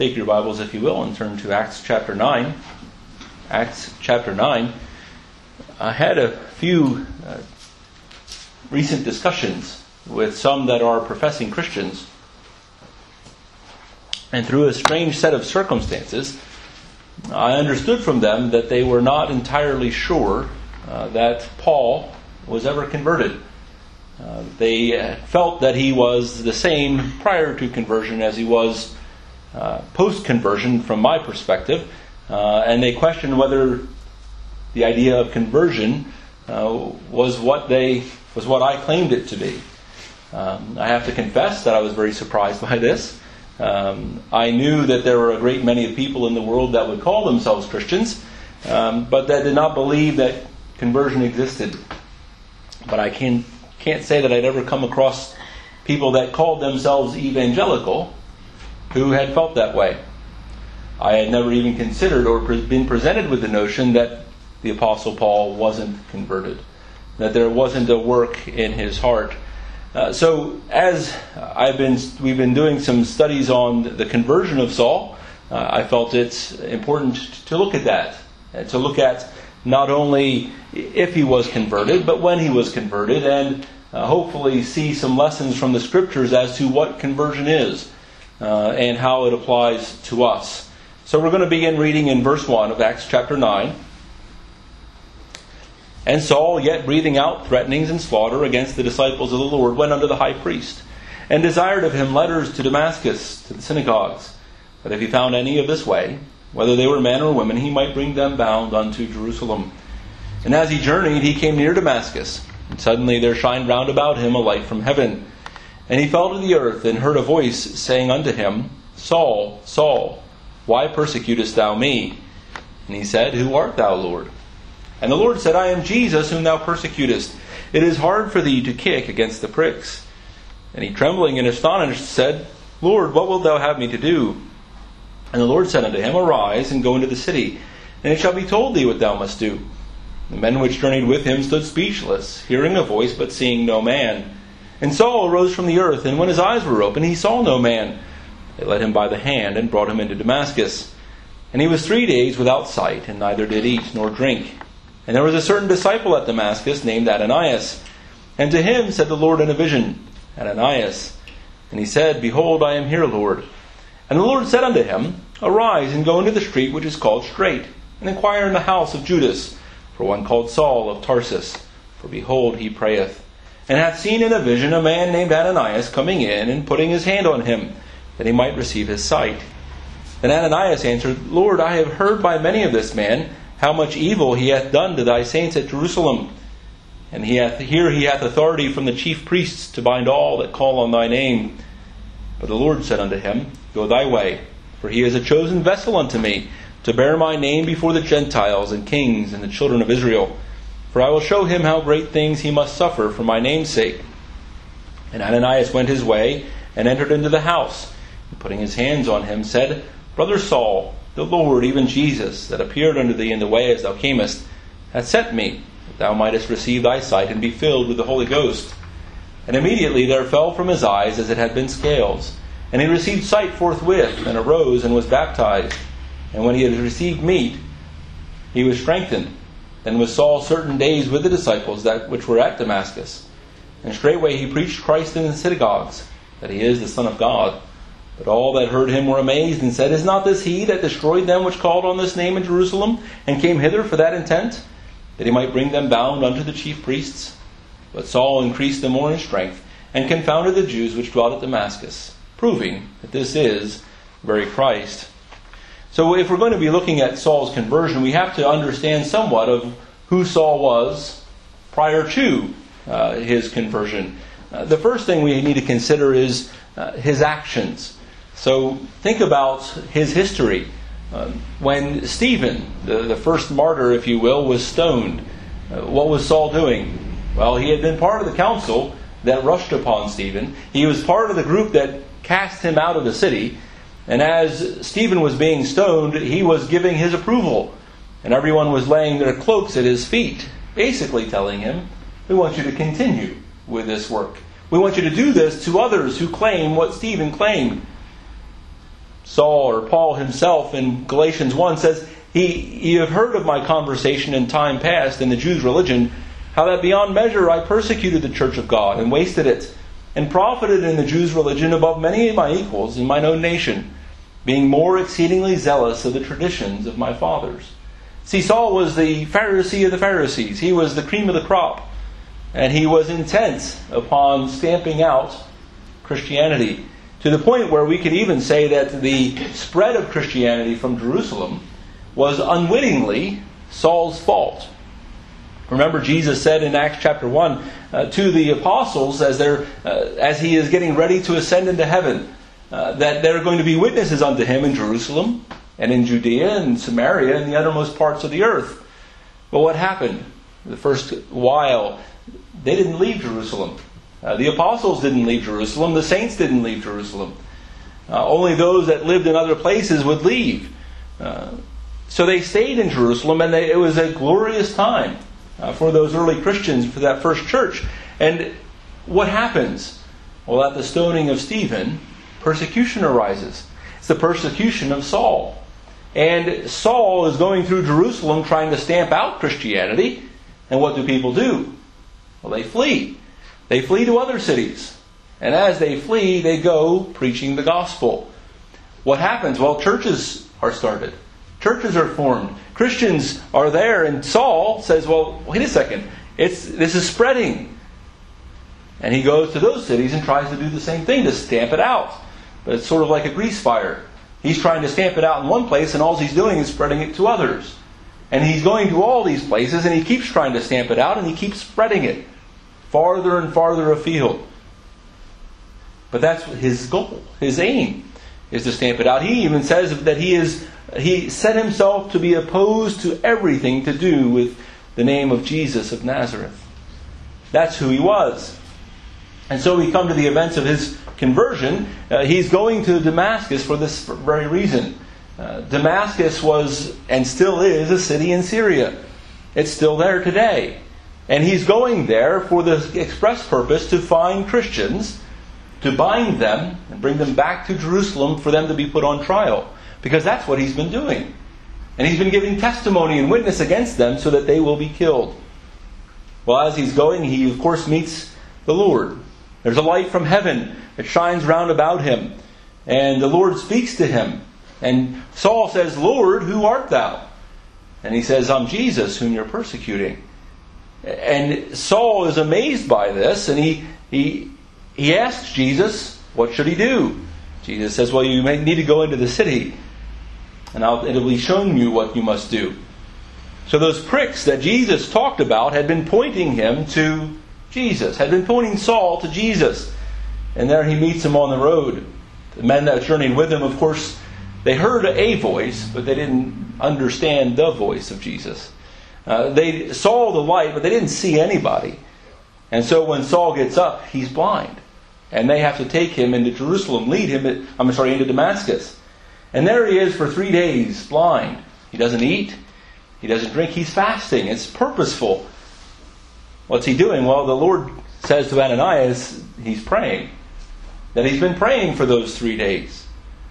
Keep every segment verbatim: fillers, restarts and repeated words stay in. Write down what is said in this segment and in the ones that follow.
take your Bibles, if you will, and turn to Acts chapter nine. Acts chapter nine. I had a few uh, recent discussions with some that are professing Christians. And through a strange set of circumstances, I understood from them that they were not entirely sure uh, that Paul was ever converted. Uh, they felt that he was the same prior to conversion as he was uh, post-conversion from my perspective. Uh, and they questioned whether the idea of conversion uh, was what they was what I claimed it to be. Um, I have to confess that I was very surprised by this. Um, I knew that there were a great many people in the world that would call themselves Christians, um, but that did not believe that conversion existed. But I can, can't say that I'd ever come across people that called themselves evangelical who had felt that way. I had never even considered or pre- been presented with the notion that the Apostle Paul wasn't converted, that there wasn't a work in his heart. Uh, so as I've been, we've been doing some studies on the conversion of Saul, uh, I felt it's important to look at that, and to look at not only if he was converted, but when he was converted, and uh, hopefully see some lessons from the Scriptures as to what conversion is uh, and how it applies to us. So we're going to begin reading in verse one of Acts chapter nine. And Saul, yet breathing out threatenings and slaughter against the disciples of the Lord, went unto the high priest, and desired of him letters to Damascus, to the synagogues, that if he found any of this way, whether they were men or women, he might bring them bound unto Jerusalem. And as he journeyed, he came near Damascus, and suddenly there shined round about him a light from heaven. And he fell to the earth, and heard a voice saying unto him, Saul, Saul, why persecutest thou me? And he said, Who art thou, Lord? And the Lord said, I am Jesus whom thou persecutest. It is hard for thee to kick against the pricks. And he, trembling and astonished, said, Lord, what wilt thou have me to do? And the Lord said unto him, Arise, and go into the city, and it shall be told thee what thou must do. The men which journeyed with him stood speechless, hearing a voice, but seeing no man. And Saul arose from the earth, and when his eyes were opened, he saw no man. They led him by the hand, and brought him into Damascus. And he was three days without sight, and neither did eat nor drink. And there was a certain disciple at Damascus named Ananias. And to him said the Lord in a vision, Ananias. And he said, Behold, I am here, Lord. And the Lord said unto him, Arise, and go into the street which is called Straight, and inquire in the house of Judas, for one called Saul of Tarsus. For behold, he prayeth, and hath seen in a vision a man named Ananias coming in, and putting his hand on him, that he might receive his sight. Then Ananias answered, Lord, I have heard by many of this man, how much evil he hath done to thy saints at Jerusalem. And he hath, here he hath authority from the chief priests to bind all that call on thy name. But the Lord said unto him, Go thy way, for he is a chosen vessel unto me, to bear my name before the Gentiles and kings and the children of Israel. For I will show him how great things he must suffer for my name's sake. And Ananias went his way, and entered into the house, and putting his hands on him, said, Brother Saul, the Lord, even Jesus, that appeared unto thee in the way as thou camest, hath sent me, that thou mightest receive thy sight, and be filled with the Holy Ghost. And immediately there fell from his eyes as it had been scales. And he received sight forthwith, and arose, and was baptized. And when he had received meat, he was strengthened. Then was Saul certain days with the disciples that which were at Damascus. And straightway he preached Christ in the synagogues, that he is the Son of God. But all that heard him were amazed, and said, Is not this he that destroyed them which called on this name in Jerusalem, and came hither for that intent, that he might bring them bound unto the chief priests? But Saul increased the more in strength, and confounded the Jews which dwelt at Damascus, proving that this is very Christ. So if we're going to be looking at Saul's conversion, we have to understand somewhat of who Saul was prior to uh, his conversion. Uh, the first thing we need to consider is uh, his actions. So think about his history. Uh, when Stephen, the, the first martyr, if you will, was stoned, uh, what was Saul doing? Well, he had been part of the council that rushed upon Stephen. He was part of the group that cast him out of the city. And as Stephen was being stoned, he was giving his approval. And everyone was laying their cloaks at his feet, basically telling him, we want you to continue with this work. We want you to do this to others who claim what Stephen claimed. Saul, or Paul himself in Galatians one says, He, ye have heard of my conversation in time past in the Jews' religion, how that beyond measure I persecuted the church of God, and wasted it, and profited in the Jews' religion above many of my equals in mine own nation, being more exceedingly zealous of the traditions of my fathers. See, Saul was the Pharisee of the Pharisees. He was the cream of the crop. And he was intent upon stamping out Christianity, to the point where we could even say that the spread of Christianity from Jerusalem was unwittingly Saul's fault. Remember, Jesus said in Acts chapter one uh, to the apostles as they're uh, as he is getting ready to ascend into heaven, uh, that they're going to be witnesses unto him in Jerusalem and in Judea and Samaria and the uttermost parts of the earth. But what happened? The first while, they didn't leave Jerusalem. Uh, the apostles didn't leave Jerusalem. The saints didn't leave Jerusalem. Uh, only those that lived in other places would leave. Uh, so they stayed in Jerusalem, and they, it was a glorious time uh, for those early Christians, for that first church. And what happens? Well, at the stoning of Stephen, persecution arises. It's the persecution of Saul. And Saul is going through Jerusalem trying to stamp out Christianity. And what do people do? Well, they flee. They flee to other cities. And as they flee, they go preaching the gospel. What happens? Well, churches are started. Churches are formed. Christians are there. And Saul says, well, wait a second. It's, this is spreading. And he goes to those cities and tries to do the same thing, to stamp it out. But it's sort of like a grease fire. He's trying to stamp it out in one place, and all he's doing is spreading it to others. And he's going to all these places, and he keeps trying to stamp it out, and he keeps spreading it farther and farther afield. But that's his goal, his aim, is to stamp it out. He even says that he is he set himself to be opposed to everything to do with the name of Jesus of Nazareth. That's who he was. And so we come to the events of his conversion. Uh, he's going to Damascus for this very reason. Uh, Damascus was, and still is, a city in Syria. It's still there today. And he's going there for the express purpose to find Christians, to bind them, and bring them back to Jerusalem for them to be put on trial. Because that's what he's been doing. And he's been giving testimony and witness against them so that they will be killed. Well, as he's going, he of course meets the Lord. There's a light from heaven that shines round about him. And the Lord speaks to him. And Saul says, Lord, who art thou? And he says, I'm Jesus, whom you're persecuting. And Saul is amazed by this, and he he he asks Jesus, what should he do? Jesus says, well, you may need to go into the city, and I'll, it'll be shown you what you must do. So those pricks that Jesus talked about had been pointing him to Jesus, had been pointing Saul to Jesus. And there he meets him on the road. The men that journeyed with him, of course, they heard a voice, but they didn't understand the voice of Jesus. Uh, they saw the light, but they didn't see anybody. And so when Saul gets up, he's blind. And they have to take him into Jerusalem, lead him, I'm sorry, into Damascus. And there he is for three days, blind. He doesn't eat. He doesn't drink. He's fasting. It's purposeful. What's he doing? Well, the Lord says to Ananias, he's praying. That he's been praying for those three days.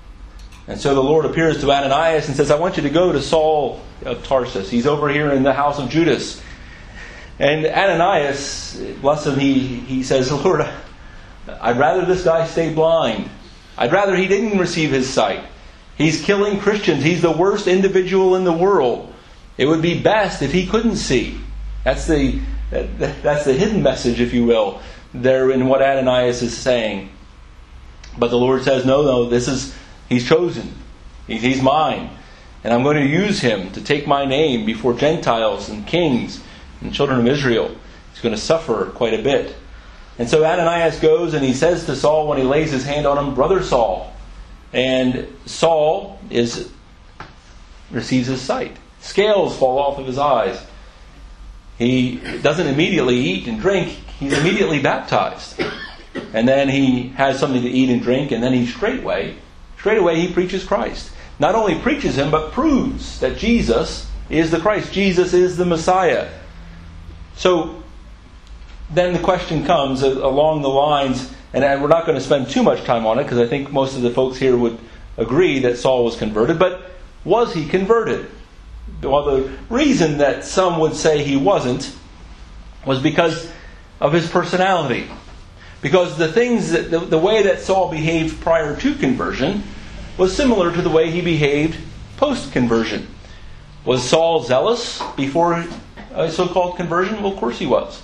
And so the Lord appears to Ananias and says, I want you to go to Saul of Tarsus. He's over here in the house of Judas. And Ananias, bless him, he, he says, Lord, I'd rather this guy stay blind. I'd rather he didn't receive his sight. He's killing Christians. He's the worst individual in the world. It would be best if he couldn't see. That's the that, that's the hidden message, if you will, there in what Ananias is saying. But the Lord says, no, no, this is, he's chosen. He's, he's mine. And I'm going to use him to take my name before Gentiles and kings and children of Israel. He's going to suffer quite a bit. And so Ananias goes and he says to Saul when he lays his hand on him, Brother Saul. And Saul is receives his sight. Scales fall off of his eyes. He doesn't immediately eat and drink. He's immediately baptized. And then he has something to eat and drink, and then he straightway, straightway he preaches Christ. Not only preaches him, but proves that Jesus is the Christ. Jesus is the Messiah. So then the question comes along the lines, and we're not going to spend too much time on it, because I think most of the folks here would agree that Saul was converted, but was he converted? Well, the reason that some would say he wasn't was because of his personality. Because the things that, the, the way that Saul behaved prior to conversion was similar to the way he behaved post-conversion. Was Saul zealous before a so-called conversion? Well, of course he was.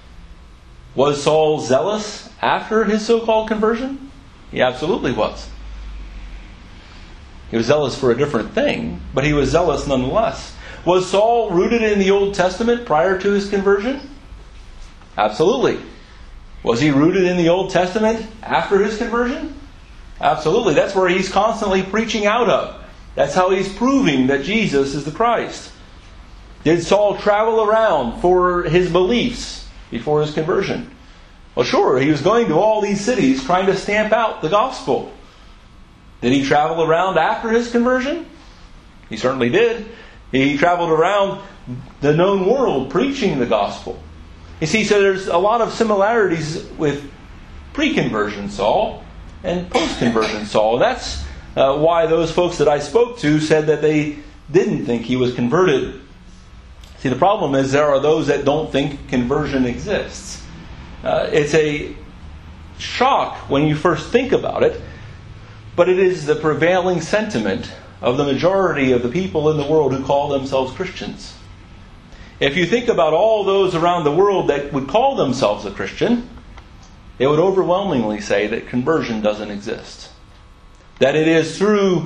Was Saul zealous after his so-called conversion? He absolutely was. He was zealous for a different thing, but he was zealous nonetheless. Was Saul rooted in the Old Testament prior to his conversion? Absolutely. Was he rooted in the Old Testament after his conversion? Absolutely. That's where he's constantly preaching out of. That's how he's proving that Jesus is the Christ. Did Saul travel around for his beliefs before his conversion? Well, sure, he was going to all these cities trying to stamp out the gospel. Did he travel around after his conversion? He certainly did. He traveled around the known world preaching the gospel. You see, so there's a lot of similarities with pre-conversion Saul and post-conversion Saul. And that's uh, why those folks that I spoke to said that they didn't think he was converted. See, the problem is there are those that don't think conversion exists. Uh, it's a shock when you first think about it, but it is the prevailing sentiment of the majority of the people in the world who call themselves Christians. If you think about all those around the world that would call themselves a Christian, they would overwhelmingly say that conversion doesn't exist. That it is through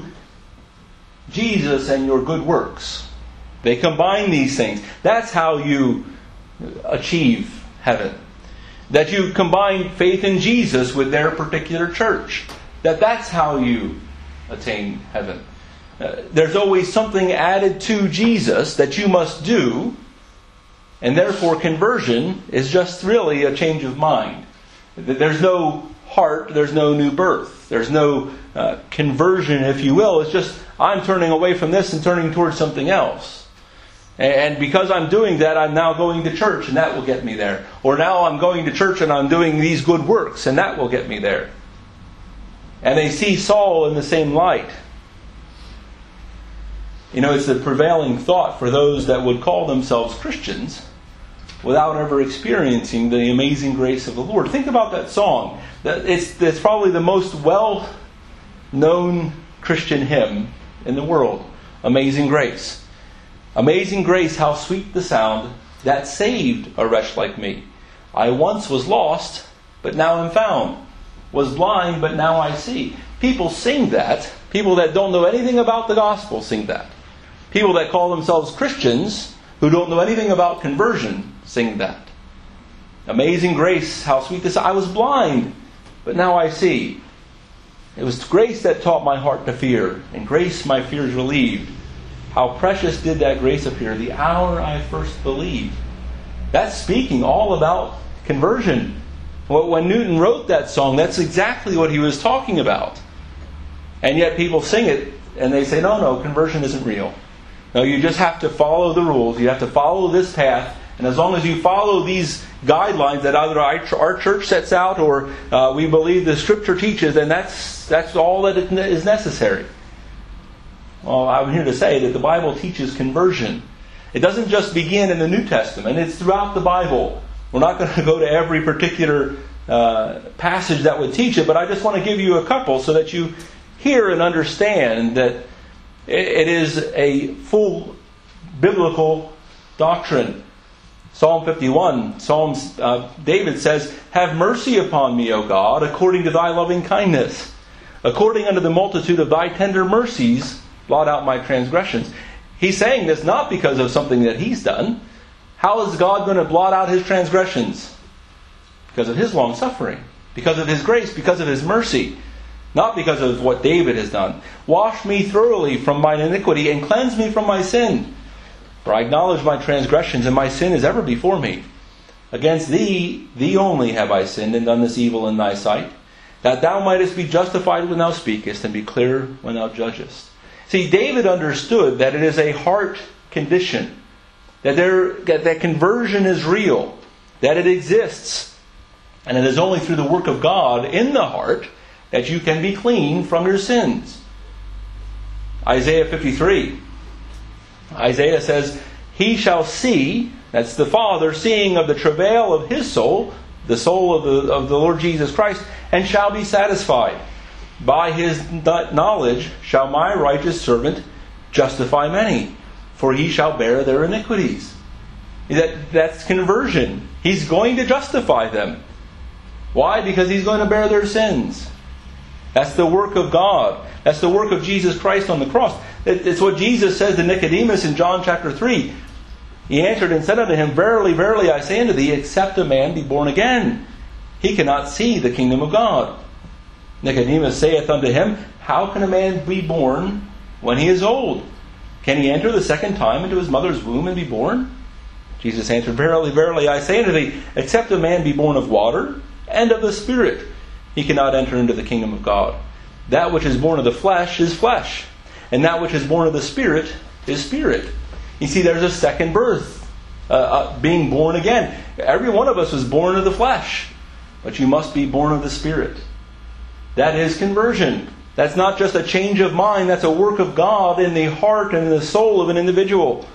Jesus and your good works. They combine these things. That's how you achieve heaven. That you combine faith in Jesus with their particular church. That that's how you attain heaven. Uh, there's always something added to Jesus that you must do. And therefore conversion is just really a change of mind. There's no heart, there's no new birth. There's no uh, conversion, if you will. It's just, I'm turning away from this and turning towards something else. And because I'm doing that, I'm now going to church and that will get me there. Or now I'm going to church and I'm doing these good works and that will get me there. And they see Saul in the same light. You know, it's the prevailing thought for those that would call themselves Christians without ever experiencing the amazing grace of the Lord. Think about that song. It's, it's probably the most well-known Christian hymn in the world. Amazing Grace. Amazing grace, how sweet the sound that saved a wretch like me. I once was lost, but now am found. Was blind, but now I see. People sing that. People that don't know anything about the gospel sing that. People that call themselves Christians, who don't know anything about conversion, sing that. Amazing grace, how sweet this. I was blind, but now I see. It was grace that taught my heart to fear, and grace my fears relieved. How precious did that grace appear the hour I first believed. That's speaking all about conversion. When Newton wrote that song, that's exactly what he was talking about. And yet people sing it, and they say, no, no, conversion isn't real. No, you just have to follow the rules. You have to follow this path. And as long as you follow these guidelines that either our church sets out or uh, we believe the Scripture teaches, then that's that's all that is necessary. Well, I'm here to say that the Bible teaches conversion. It doesn't just begin in the New Testament. It's throughout the Bible. We're not going to go to every particular uh, passage that would teach it, but I just want to give you a couple so that you hear and understand that it is a full biblical doctrine. Psalm fifty-one, Psalms, uh, David says, "Have mercy upon me, O God, according to thy loving kindness. According unto the multitude of thy tender mercies, blot out my transgressions." He's saying this not because of something that he's done. How is God going to blot out his transgressions? Because of his long suffering. Because of his grace. Because of his mercy. Not because of what David has done. "Wash me thoroughly from mine iniquity and cleanse me from my sin. For I acknowledge my transgressions, and my sin is ever before me. Against thee, thee only have I sinned and done this evil in thy sight, that thou mightest be justified when thou speakest, and be clear when thou judgest." See, David understood that it is a heart condition. That, there, that, that conversion is real. That it exists. And it is only through the work of God in the heart that you can be clean from your sins. Isaiah fifty-three. Isaiah says, he shall see, that's the Father seeing of the travail of his soul, the soul of the, of the Lord Jesus Christ, and shall be satisfied. By his knowledge shall my righteous servant justify many, for he shall bear their iniquities. That, that's conversion. He's going to justify them. Why? Because he's going to bear their sins. That's the work of God. That's the work of Jesus Christ on the cross. It's what Jesus says to Nicodemus in John chapter three. He answered and said unto him, verily, verily, I say unto thee, except a man be born again, he cannot see the kingdom of God. Nicodemus saith unto him, how can a man be born when he is old? Can he enter the second time into his mother's womb and be born? Jesus answered, verily, verily, I say unto thee, except a man be born of water and of the Spirit, he cannot enter into the kingdom of God. That which is born of the flesh is flesh, and that which is born of the Spirit is spirit. You see, there's a second birth, uh, uh, being born again. Every one of us was born of the flesh, but you must be born of the Spirit. That is conversion. That's not just a change of mind, that's a work of God in the heart and the soul of an individual.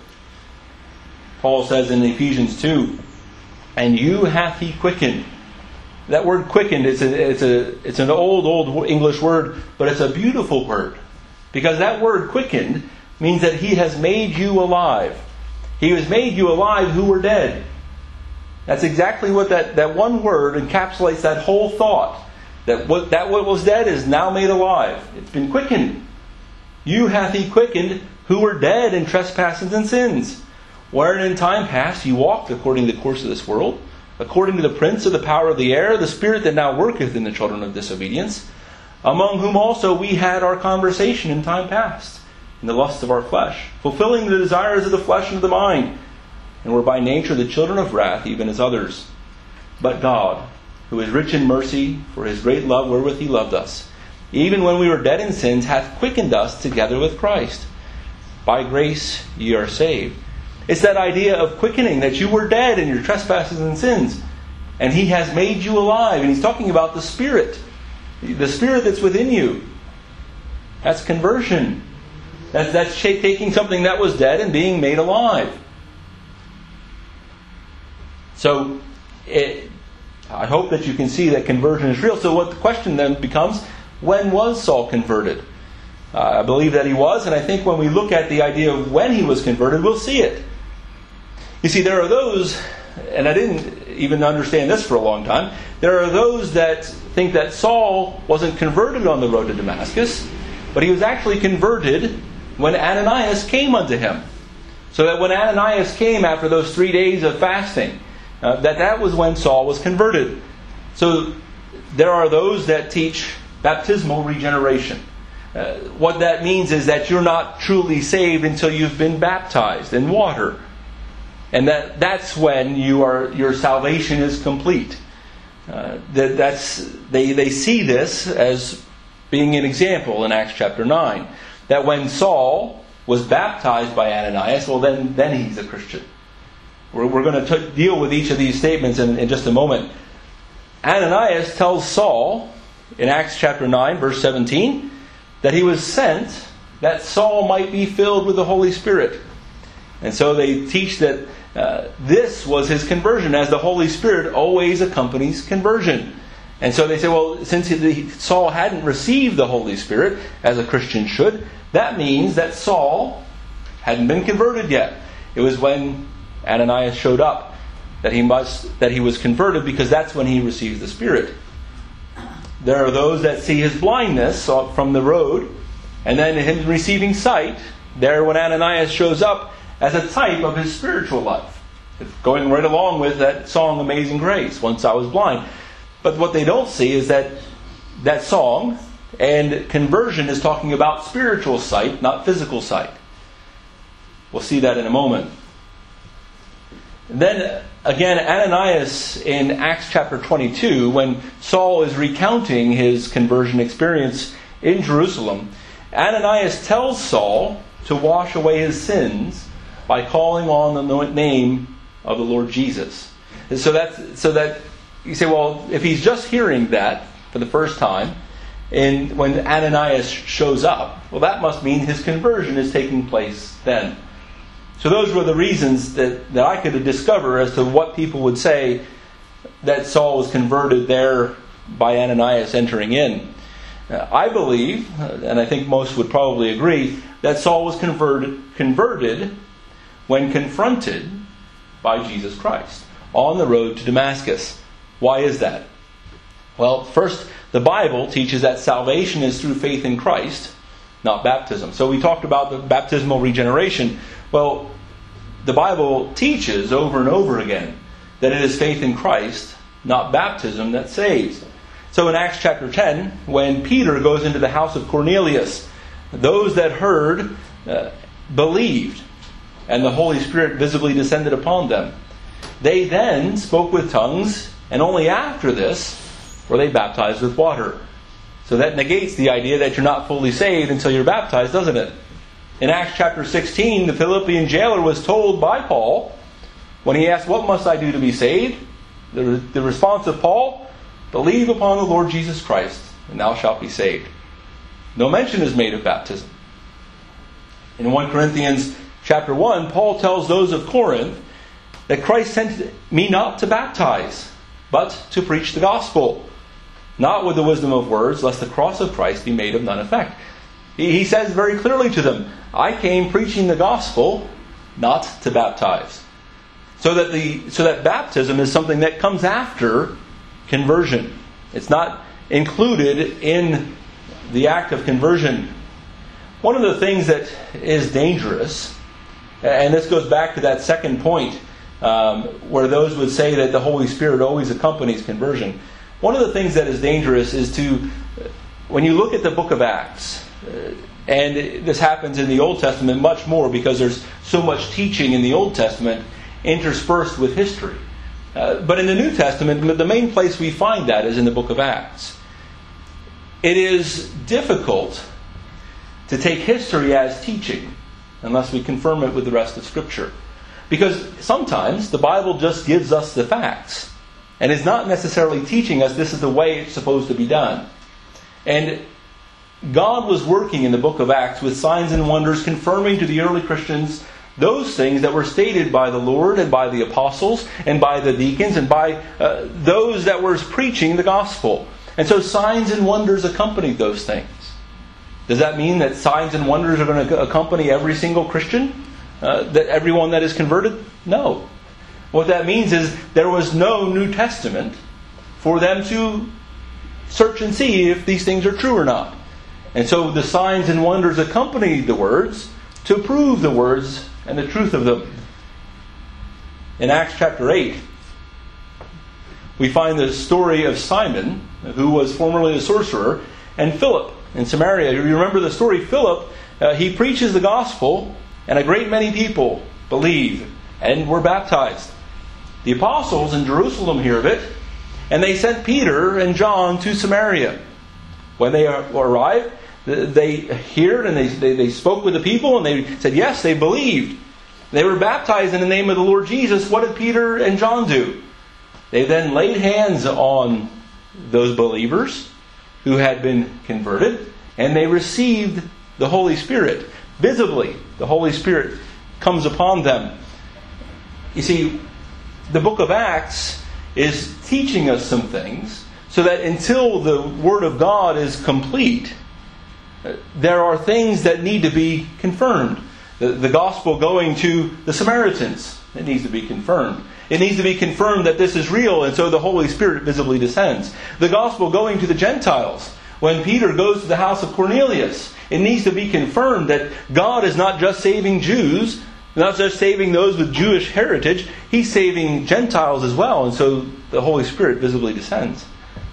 Paul says in Ephesians two, and you hath he quickened. That word quickened, it's a, it's a, it's an old, old English word, but it's a beautiful word. Because that word quickened means that he has made you alive. He has made you alive who were dead. That's exactly what that, that one word encapsulates that whole thought. That what, that what was dead is now made alive. It's been quickened. You hath he quickened who were dead in trespasses and sins, wherein in time past you walked according to the course of this world, according to the prince of the power of the air, the spirit that now worketh in the children of disobedience, among whom also we had our conversation in time past, in the lusts of our flesh, fulfilling the desires of the flesh and of the mind, and were by nature the children of wrath, even as others. But God, who is rich in mercy, for his great love wherewith he loved us, even when we were dead in sins, hath quickened us together with Christ. By grace ye are saved. It's that idea of quickening, that you were dead in your trespasses and sins, and he has made you alive. And he's talking about the Spirit. The Spirit that's within you. That's conversion. That's, that's taking something that was dead and being made alive. So, it, I hope that you can see that conversion is real. So what the question then becomes, when was Saul converted? Uh, I believe that he was, and I think when we look at the idea of when he was converted, we'll see it. You see, there are those, and I didn't even understand this for a long time, there are those that think that Saul wasn't converted on the road to Damascus, but he was actually converted when Ananias came unto him. So that when Ananias came after those three days of fasting, uh, that that was when Saul was converted. So there are those that teach baptismal regeneration. Uh, what that means is that you're not truly saved until you've been baptized in water. And that, that's when you are your salvation is complete. Uh, that, that's they, they see this as being an example in Acts chapter nine. That when Saul was baptized by Ananias, well then, then he's a Christian. We're, we're going to t- deal with each of these statements in, in just a moment. Ananias tells Saul in Acts chapter nine verse seventeen that he was sent that Saul might be filled with the Holy Spirit. And so they teach that uh, this was his conversion, as the Holy Spirit always accompanies conversion. And so they say, well, since he, Saul hadn't received the Holy Spirit, as a Christian should, that means that Saul hadn't been converted yet. It was when Ananias showed up that he must that he was converted, because that's when he received the Spirit. There are those that see his blindness from the road, and then him receiving sight, there when Ananias shows up, as a type of his spiritual life. It's going right along with that song, Amazing Grace, Once I Was Blind. But what they don't see is that that song and conversion is talking about spiritual sight, not physical sight. We'll see that in a moment. And then again, Ananias in Acts chapter twenty-two, when Saul is recounting his conversion experience in Jerusalem, Ananias tells Saul to wash away his sins by calling on the name of the Lord Jesus. And so that's so that you say, well, if he's just hearing that for the first time, in when Ananias shows up, well, that must mean his conversion is taking place then. So those were the reasons that, that I could discover as to what people would say that Saul was converted there by Ananias entering in. Uh, I believe, and I think most would probably agree, that Saul was converted, converted when confronted by Jesus Christ on the road to Damascus. Why is that? Well, first, the Bible teaches that salvation is through faith in Christ, not baptism. So we talked about the baptismal regeneration. Well, the Bible teaches over and over again that it is faith in Christ, not baptism, that saves. So in Acts chapter ten, when Peter goes into the house of Cornelius, those that heard uh, believed, and the Holy Spirit visibly descended upon them. They then spoke with tongues, and only after this were they baptized with water. So that negates the idea that you're not fully saved until you're baptized, doesn't it? In Acts chapter sixteen, the Philippian jailer was told by Paul, when he asked, "What must I do to be saved?" The, the response of Paul, "Believe upon the Lord Jesus Christ, and thou shalt be saved." No mention is made of baptism. In First Corinthians chapter one, Paul tells those of Corinth that Christ sent me not to baptize, but to preach the gospel, not with the wisdom of words, lest the cross of Christ be made of none effect. He, he says very clearly to them, I came preaching the gospel, not to baptize. So that the so that baptism is something that comes after conversion. It's not included in the act of conversion. One of the things that is dangerous, and this goes back to that second point, um, where those would say that the Holy Spirit always accompanies conversion. One of the things that is dangerous is to, when you look at the book of Acts, uh, and this happens in the Old Testament much more because there's so much teaching in the Old Testament interspersed with history. Uh, but in the New Testament, the main place we find that is in the book of Acts. It is difficult to take history as teaching unless we confirm it with the rest of Scripture. Because sometimes the Bible just gives us the facts and is not necessarily teaching us this is the way it's supposed to be done. And God was working in the book of Acts with signs and wonders, confirming to the early Christians those things that were stated by the Lord and by the apostles and by the deacons and by uh, those that were preaching the gospel. And so signs and wonders accompanied those things. Does that mean that signs and wonders are going to accompany every single Christian? Uh, that everyone that is converted? No. What that means is there was no New Testament for them to search and see if these things are true or not. And so the signs and wonders accompanied the words to prove the words and the truth of them. In Acts chapter eight, we find the story of Simon, who was formerly a sorcerer, and Philip in Samaria. You remember the story. Philip, uh, he preaches the gospel, and a great many people believe and were baptized. The apostles in Jerusalem hear of it, and they sent Peter and John to Samaria. When they arrived, they heard and they, they, they spoke with the people, and they said, yes, they believed. They were baptized in the name of the Lord Jesus. What did Peter and John do? They then laid hands on those believers who had been converted, and they received the Holy Spirit. Visibly, the Holy Spirit comes upon them. You see, the book of Acts is teaching us some things so that until the Word of God is complete, there are things that need to be confirmed. The, the gospel going to the Samaritans, it needs to be confirmed. It needs to be confirmed that this is real, and so the Holy Spirit visibly descends. The gospel going to the Gentiles, when Peter goes to the house of Cornelius, it needs to be confirmed that God is not just saving Jews, not just saving those with Jewish heritage, He's saving Gentiles as well, and so the Holy Spirit visibly descends.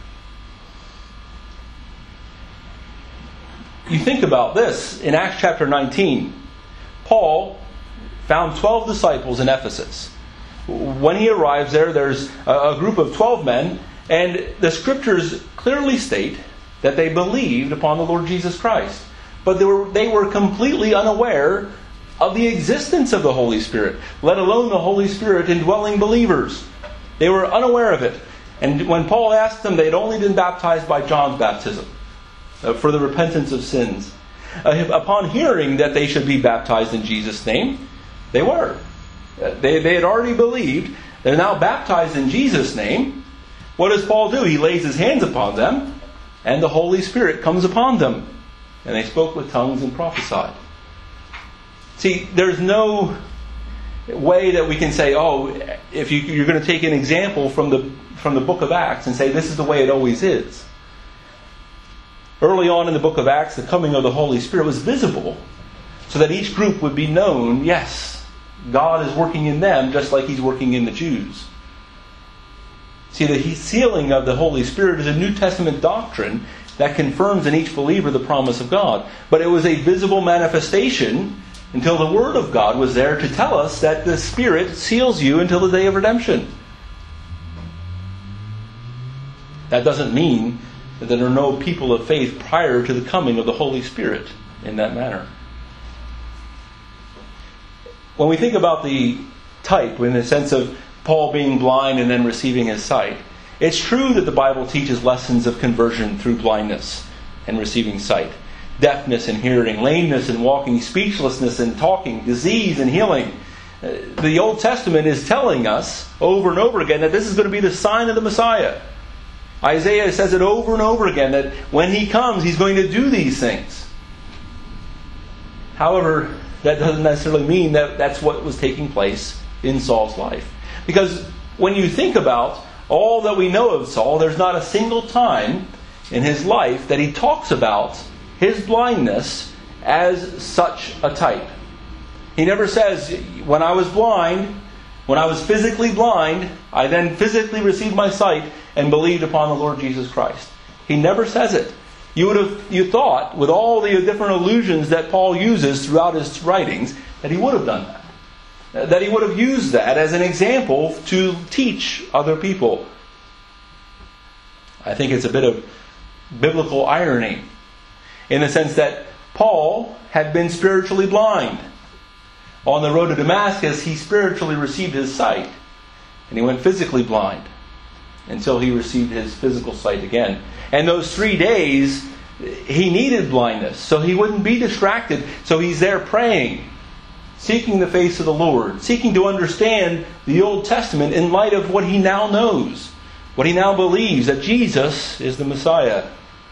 You think about this, in Acts chapter nineteen, Paul found twelve disciples in Ephesus. When he arrives there, there's a group of twelve men, and the Scriptures clearly state that they believed upon the Lord Jesus Christ. But they were, they were completely unaware of the existence of the Holy Spirit, let alone the Holy Spirit indwelling believers. They were unaware of it. And when Paul asked them, they had only been baptized by John's baptism. uh, for the repentance of sins. Uh, upon hearing that they should be baptized in Jesus' name, they were. Uh, they, they had already believed. They're now baptized in Jesus' name. What does Paul do? He lays his hands upon them, and the Holy Spirit comes upon them. And they spoke with tongues and prophesied. See, there's no way that we can say, oh, if you, you're going to take an example from the from the book of Acts and say this is the way it always is. Early on in the book of Acts, the coming of the Holy Spirit was visible so that each group would be known, yes, God is working in them just like He's working in the Jews. See, the sealing of the Holy Spirit is a New Testament doctrine that confirms in each believer the promise of God. But it was a visible manifestation until the Word of God was there to tell us that the Spirit seals you until the day of redemption. That doesn't mean that there are no people of faith prior to the coming of the Holy Spirit in that manner. When we think about the type, in the sense of Paul being blind and then receiving his sight, it's true that the Bible teaches lessons of conversion through blindness and receiving sight. Deafness and hearing, lameness and walking, speechlessness and talking, disease and healing. The Old Testament is telling us over and over again that this is going to be the sign of the Messiah. Isaiah says it over and over again that when He comes, He's going to do these things. However, that doesn't necessarily mean that that's what was taking place in Saul's life. Because when you think about all that we know of Saul, there's not a single time in his life that he talks about his blindness as such a type. He never says, when I was blind, when I was physically blind, I then physically received my sight and believed upon the Lord Jesus Christ. He never says it. You would have you thought, with all the different allusions that Paul uses throughout his writings, that he would have done that. That he would have used that as an example to teach other people. I think it's a bit of biblical irony, in the sense that Paul had been spiritually blind. On the road to Damascus, he spiritually received his sight. And he went physically blind until he received his physical sight again. And those three days, he needed blindness, so he wouldn't be distracted. So he's there praying, seeking the face of the Lord, seeking to understand the Old Testament in light of what he now knows, what he now believes, that Jesus is the Messiah.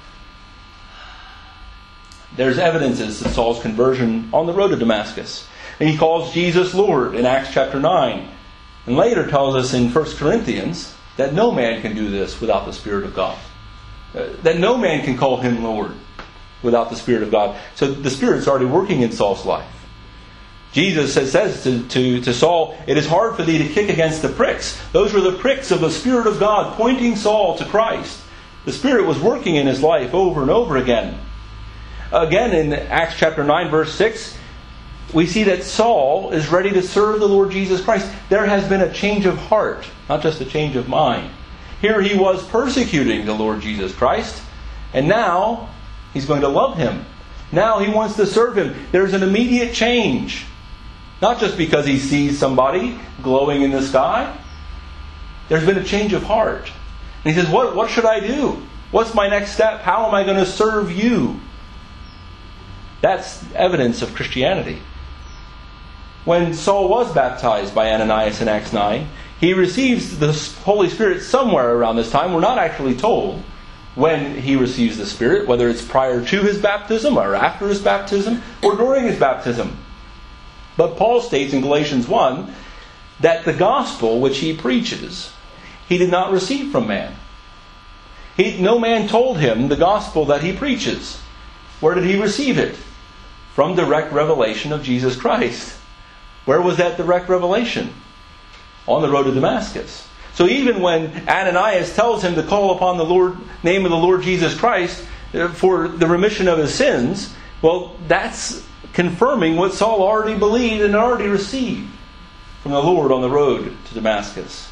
There's evidences of Saul's conversion on the road to Damascus. And he calls Jesus Lord in Acts chapter nine. And later tells us in First Corinthians that no man can do this without the Spirit of God. Uh, that no man can call him Lord without the Spirit of God. So the Spirit's already working in Saul's life. Jesus says to, to, to Saul, it is hard for thee to kick against the pricks. Those were the pricks of the Spirit of God pointing Saul to Christ. The Spirit was working in his life over and over again. Again, in Acts chapter nine, verse six, we see that Saul is ready to serve the Lord Jesus Christ. There has been a change of heart, not just a change of mind. Here he was persecuting the Lord Jesus Christ, and now he's going to love Him. Now he wants to serve Him. There's an immediate change. Not just because he sees somebody glowing in the sky. There's been a change of heart. And he says, what, what should I do? What's my next step? How am I going to serve you? That's evidence of Christianity. When Saul was baptized by Ananias in Acts nine, he receives the Holy Spirit somewhere around this time. We're not actually told when he receives the Spirit, whether it's prior to his baptism or after his baptism or during his baptism. But Paul states in Galatians one that the gospel which he preaches, he did not receive from man. He, no man told him the gospel that he preaches. Where did he receive it? From direct revelation of Jesus Christ. Where was that direct revelation? On the road to Damascus. So even when Ananias tells him to call upon the Lord, name of the Lord Jesus Christ for the remission of his sins, well, that's confirming what Saul already believed and already received from the Lord on the road to Damascus.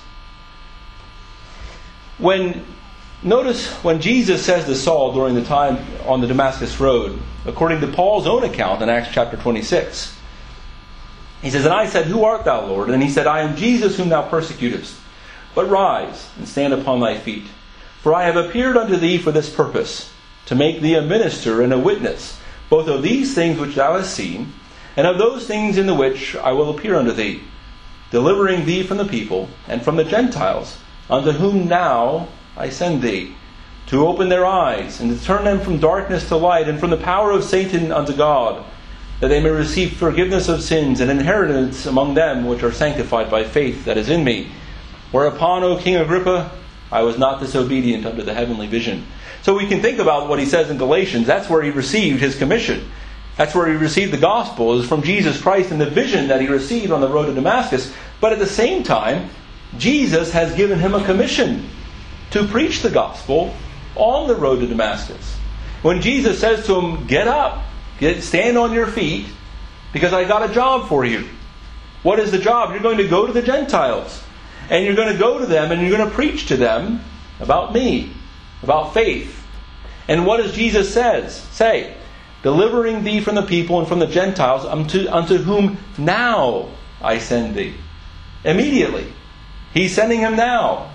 When Notice when Jesus says to Saul during the time on the Damascus road, according to Paul's own account in Acts chapter twenty-six, he says, and I said, who art thou, Lord? And he said, I am Jesus whom thou persecutest. But rise and stand upon thy feet. For I have appeared unto thee for this purpose, to make thee a minister and a witness, both of these things which thou hast seen, and of those things in the which I will appear unto thee, delivering thee from the people and from the Gentiles, unto whom now I send thee, to open their eyes, and to turn them from darkness to light, and from the power of Satan unto God, that they may receive forgiveness of sins, and inheritance among them which are sanctified by faith that is in me. Whereupon, O King Agrippa, I was not disobedient unto the heavenly vision. So we can think about what he says in Galatians. That's where he received his commission. That's where he received the gospel, is from Jesus Christ and the vision that he received on the road to Damascus. But at the same time, Jesus has given him a commission to preach the gospel on the road to Damascus. When Jesus says to him, get up, get, stand on your feet, because I got a job for you. What is the job? You're going to go to the Gentiles. And you're going to go to them and you're going to preach to them about me, about faith. And what does Jesus says? Say, delivering thee from the people and from the Gentiles, unto, unto whom now I send thee. Immediately. He's sending him now.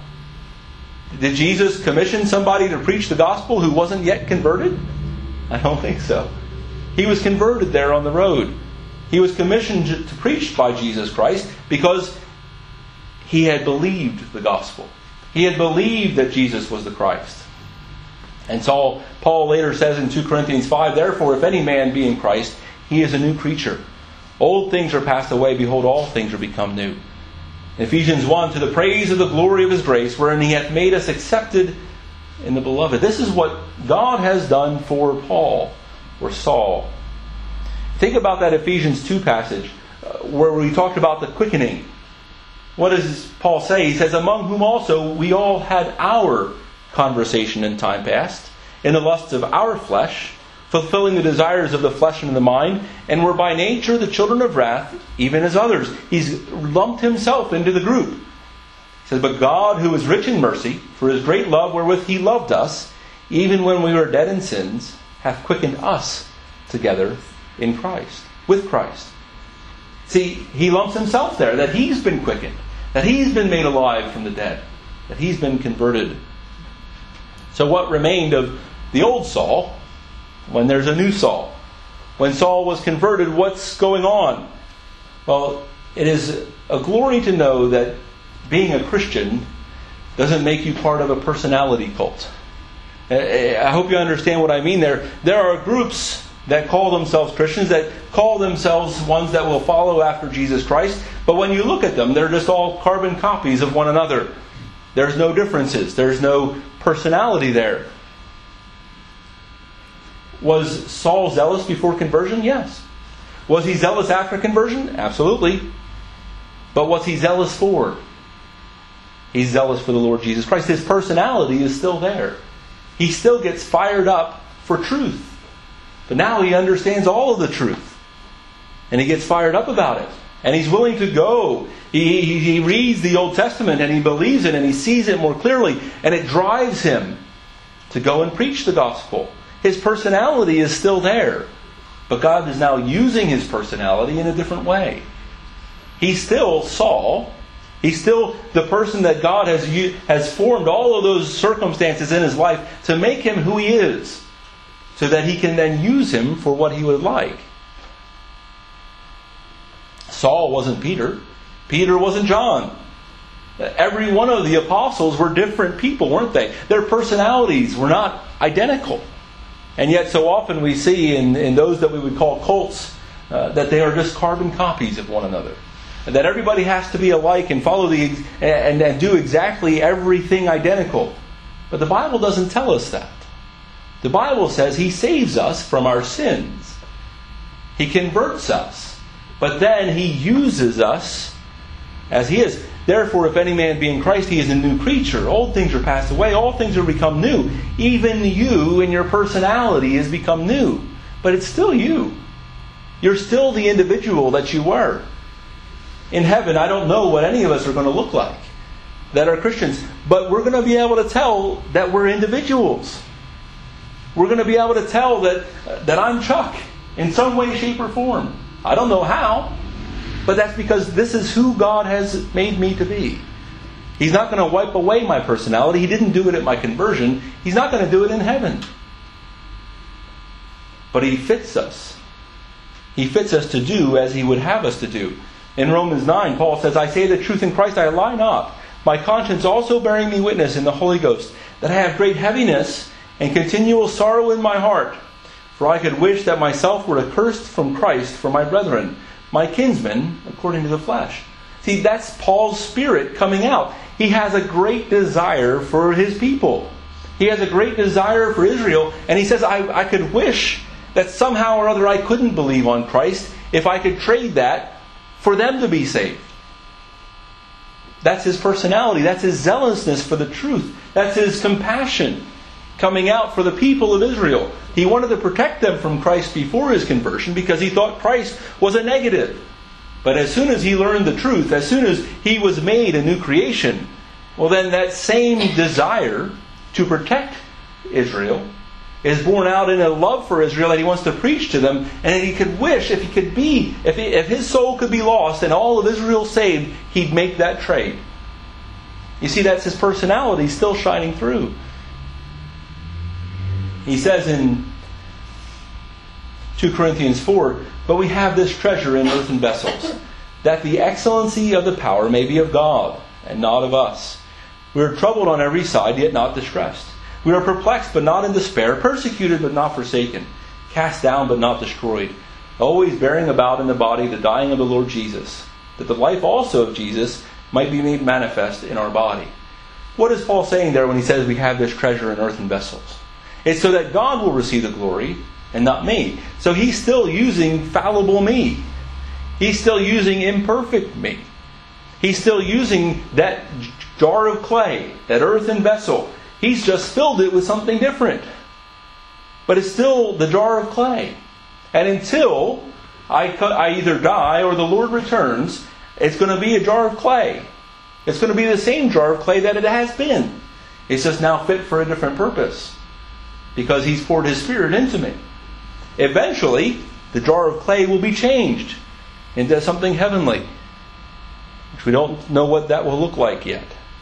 Did Jesus commission somebody to preach the gospel who wasn't yet converted? I don't think so. He was converted there on the road. He was commissioned to preach by Jesus Christ because he had believed the gospel. He had believed that Jesus was the Christ. And so Paul later says in two Corinthians five, therefore, if any man be in Christ, he is a new creature. Old things are passed away. Behold, all things are become new. Ephesians one, to the praise of the glory of his grace, wherein he hath made us accepted in the beloved. This is what God has done for Paul, or Saul. Think about that Ephesians two passage, uh, where we talked about the quickening. What does Paul say? He says, among whom also we all had our conversation in time past, in the lusts of our flesh, fulfilling the desires of the flesh and of the mind, and were by nature the children of wrath, even as others. He's lumped himself into the group. He says, but God, who is rich in mercy, for his great love wherewith he loved us, even when we were dead in sins, hath quickened us together in Christ, with Christ. See, he lumps himself there, that he's been quickened, that he's been made alive from the dead, that he's been converted. So what remained of the old Saul when there's a new Saul? When Saul was converted, what's going on? Well, it is a glory to know that being a Christian doesn't make you part of a personality cult. I hope you understand what I mean there. There are groups that call themselves Christians, that call themselves ones that will follow after Jesus Christ. But when you look at them, they're just all carbon copies of one another. There's no differences. There's no personality there. Was Saul zealous before conversion? Yes. Was he zealous after conversion? Absolutely. But what's he zealous for? He's zealous for the Lord Jesus Christ. His personality is still there. He still gets fired up for truth. But now he understands all of the truth. And he gets fired up about it. And he's willing to go. He, he, he reads the Old Testament and he believes it and he sees it more clearly. And it drives him to go and preach the gospel. His personality is still there. But God is now using his personality in a different way. He's still Saul. He's still the person that God has, has formed all of those circumstances in his life to make him who he is, so that he can then use him for what he would like. Saul wasn't Peter. Peter wasn't John. Every one of the apostles were different people, weren't they? Their personalities were not identical. And yet so often we see in, in those that we would call cults uh, that they are just carbon copies of one another. And that everybody has to be alike and follow the and, and do exactly everything identical. But the Bible doesn't tell us that. The Bible says he saves us from our sins. He converts us. But then he uses us as he is. Therefore, if any man be in Christ, he is a new creature. Old things are passed away. All things are become new. Even you in your personality has become new. But it's still you. You're still the individual that you were. In heaven, I don't know what any of us are going to look like that are Christians. But we're going to be able to tell that we're individuals. We're going to be able to tell that, that I'm Chuck in some way, shape, or form. I don't know how. But that's because this is who God has made me to be. He's not going to wipe away my personality. He didn't do it at my conversion. He's not going to do it in heaven. but He fits us. He fits us to do as He would have us to do. In Romans nine, Paul says, I say the truth in Christ, I lie not. My conscience also bearing me witness in the Holy Ghost, that I have great heaviness and continual sorrow in my heart. For I could wish that myself were accursed from Christ for my brethren, my kinsmen, according to the flesh. See, that's Paul's spirit coming out. He has a great desire for his people. He has a great desire for Israel. And he says, I, I could wish that somehow or other I couldn't believe on Christ if I could trade that for them to be saved. That's his personality. That's his zealousness for the truth. That's his compassion coming out for the people of Israel. He wanted to protect them from Christ before his conversion because he thought Christ was a negative. But as soon as he learned the truth, as soon as he was made a new creation, well then that same desire to protect Israel is born out in a love for Israel that he wants to preach to them, and he could wish if he could be, if, he, if his soul could be lost and all of Israel saved, he'd make that trade. You see, that's his personality still shining through. He says in two Corinthians four, but we have this treasure in earthen vessels, that the excellency of the power may be of God, and not of us. We are troubled on every side, yet not distressed. We are perplexed, but not in despair, persecuted, but not forsaken, cast down, but not destroyed, always bearing about in the body the dying of the Lord Jesus, that the life also of Jesus might be made manifest in our body. What is Paul saying there when he says we have this treasure in earthen vessels? It's so that God will receive the glory and not me. So he's still using fallible me. He's still using imperfect me. He's still using that jar of clay, that earthen vessel. He's just filled it with something different. But it's still the jar of clay. And until I, I either die or the Lord returns, it's going to be a jar of clay. It's going to be the same jar of clay that it has been. It's just now fit for a different purpose. Because He's poured His Spirit into me. Eventually, the jar of clay will be changed into something heavenly, which we don't know what that will look like yet.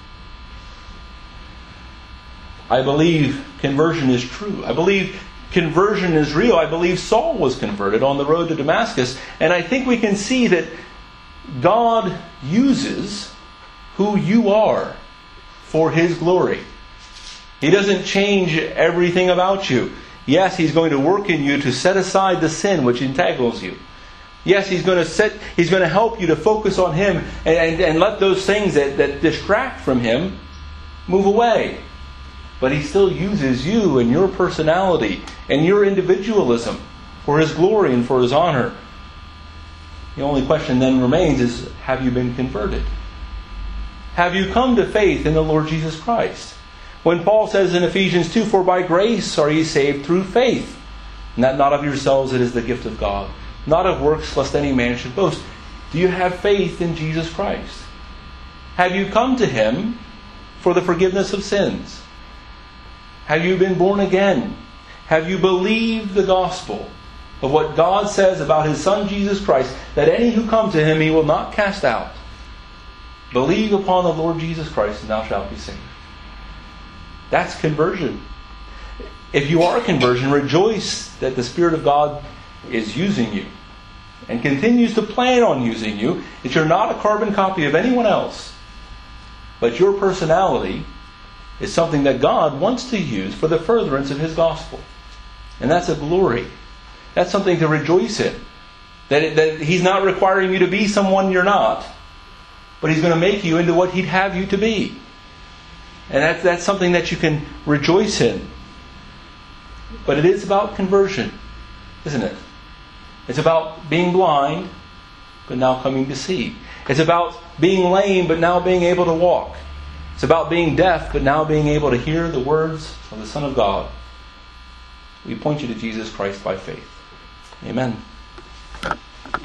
I believe conversion is true. I believe conversion is real. I believe Saul was converted on the road to Damascus. And I think we can see that God uses who you are for His glory. He doesn't change everything about you. Yes, He's going to work in you to set aside the sin which entangles you. Yes, He's going to set, He's going to help you to focus on Him and, and, and let those things that, that distract from Him move away. But He still uses you and your personality and your individualism for His glory and for His honor. The only question then remains is, have you been converted? Have you come to faith in the Lord Jesus Christ? When Paul says in Ephesians two, for by grace are ye saved through faith, and that not of yourselves, it is the gift of God, not of works, lest any man should boast. Do you have faith in Jesus Christ? Have you come to Him for the forgiveness of sins? Have you been born again? Have you believed the gospel of what God says about His Son Jesus Christ, that any who come to Him He will not cast out? Believe upon the Lord Jesus Christ and thou shalt be saved. That's conversion. If you are conversion, rejoice that the Spirit of God is using you and continues to plan on using you. That you're not a carbon copy of anyone else, but your personality is something that God wants to use for the furtherance of His gospel. And that's a glory. That's something to rejoice in. That, it, that He's not requiring you to be someone you're not, but He's going to make you into what He'd have you to be. And that's, that's something that you can rejoice in. But it is about conversion, isn't it? It's about being blind, but now coming to see. It's about being lame, but now being able to walk. It's about being deaf, but now being able to hear the words of the Son of God. We point you to Jesus Christ by faith. Amen.